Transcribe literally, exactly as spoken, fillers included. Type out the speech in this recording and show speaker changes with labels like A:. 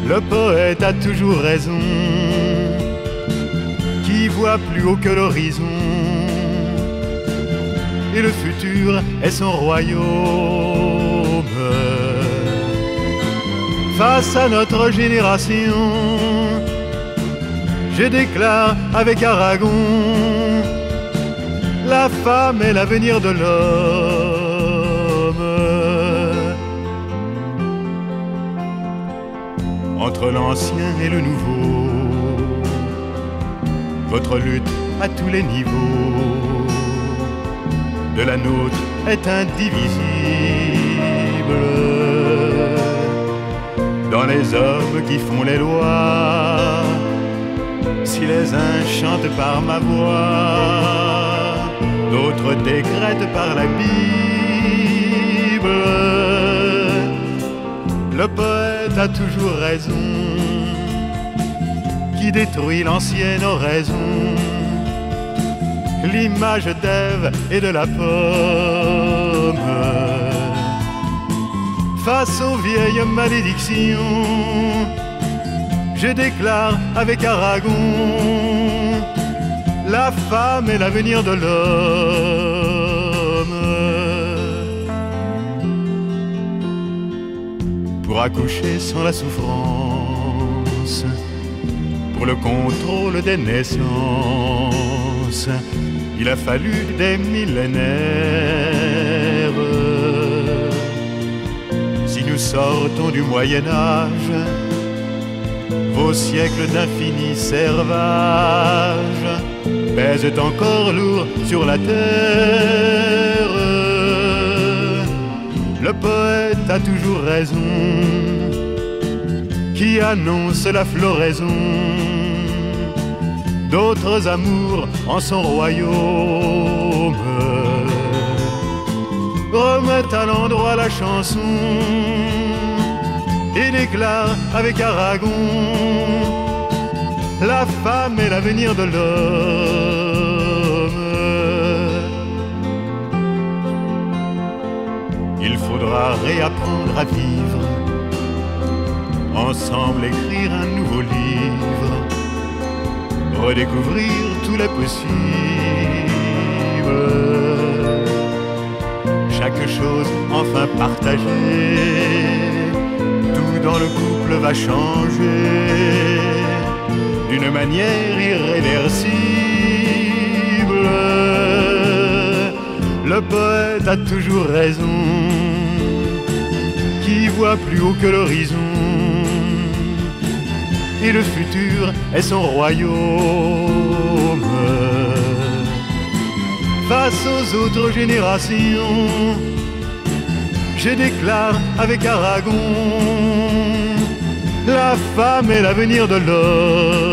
A: Le poète a toujours raison, qui voit plus haut que l'horizon, et le futur est son royaume. Face à notre génération, je déclare avec Aragon, la femme est l'avenir de l'homme. Entre l'ancien et le nouveau, votre lutte à tous les niveaux de la nôtre est indivisible. Dans les hommes qui font les lois, si les uns chantent par ma voix, d'autres décrètent par la Bible. Le poète a toujours raison, qui détruit l'ancienne oraison, l'image d'Ève et de la pomme. Face aux vieilles malédictions, je déclare avec Aragon, la femme est l'avenir de l'homme. Pour accoucher sans la souffrance, pour le contrôle des naissances, il a fallu des millénaires. Si nous sortons du Moyen-Âge, vos siècles d'infini servage pèsent encore lourd sur la terre. Le poète a toujours raison, qui annonce la floraison d'autres amours en son royaume. Remettent à l'endroit la chanson et déclare avec Aragon, la femme est l'avenir de l'homme. Il faudra réapprendre à vivre, ensemble écrire un nouveau livre, redécouvrir tous les possibles. Chaque chose enfin partagée, tout dans le couple va changer d'une manière irréversible. Le poète a toujours raison, qui voit plus haut que l'horizon, et le futur est son royaume. Face aux autres générations, je déclare avec Aragon, la femme est l'avenir de l'homme.